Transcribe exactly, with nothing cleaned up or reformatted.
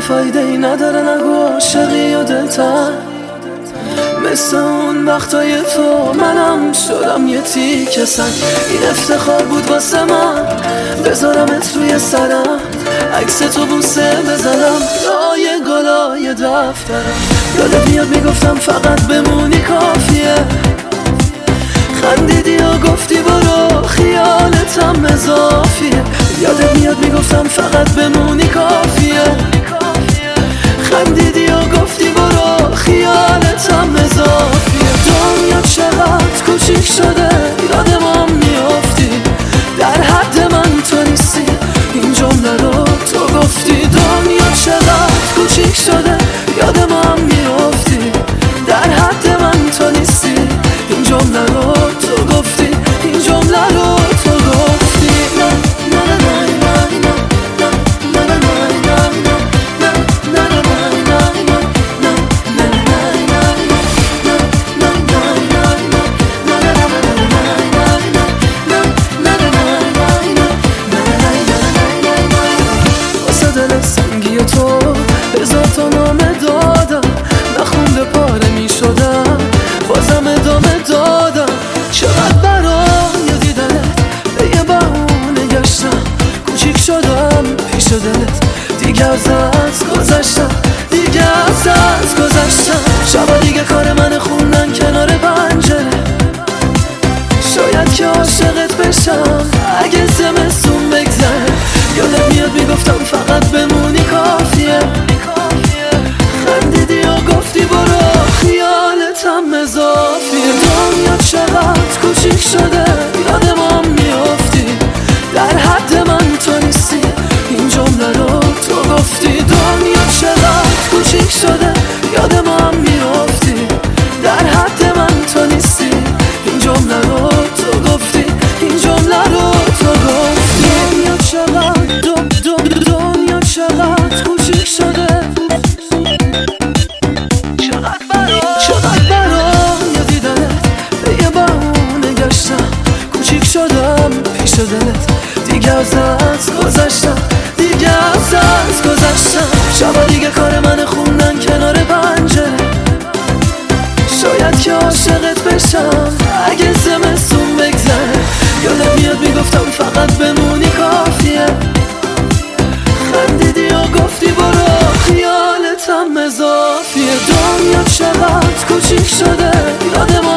فایده ای نداره نگو عاشقی و دلتن، مثل اون وقتای تو منم شدم یه تیکه سنگ. این افتخار بود واسه من بذارمت روی سرم، عکس تو بوسه بزنم لای گلای دفترم. یادت میاد میگفتم فقط بمونی کافیه، خندیدی و گفتی برو خیالتم اضافیه. یادت میاد میگفتم فقط بمونی کافیه، خندیدی و گفتی برو خیالتم اضافیه. دنیا چقدر کوچیک شده یاد ما میافتی، در حد من تو نیستی این جمله رو تو گفتی. دنیا چقدر کوچیک شده یاد ما میافتی، در حد من تو نیستی این جمله رو تو گفتی. این جمله رو تو گفتی. سنگی تو هزار تا نامه دادم، نخونده پاره می شدم بازم ادامه دادم. چقدر برای دیدنت به یه بهونه گشتم، کوچیک شدم پیش دلت دیگه از از گذشتم، دیگه از از گذشتم. شبا دیگه کار من خوندن کنار پنجره، شاید که عاشقت بشم اگه زمستون بگذره. یادت میاد میگفتم فقط بمونی کافیه، خندیدی و گفتی برو خیالتم اضافیه. دنیا چقدر کوچیک شده یاد ما میافتی، در حد من تو نیستی این جمله رو تو گفتی. دنیا چقدر کوچیک شده یاد ما میافتی، در حد من تو نیستی این جمله رو تو گفتی. این جمله رو تو گفتی. دنیا چقدر دم دم دنیا چقدر کوچیک شده، چقدر برا چقدر برای دیدنت به یه بهونه گشتم، کوچیک شدم پیش دلت دیگه از از گذشتم، دیگه از از گذشتم. شبا دیگه کار من خوندن کنار پنجره، شاید که عاشقت بشم اگه زمستون بگذره. یادت میاد میگفتم فقط بمونی کافیه، خندیدی و گفتی برو خیالتم اضافیه. دنیا چقدر کوچیک شده یاد ما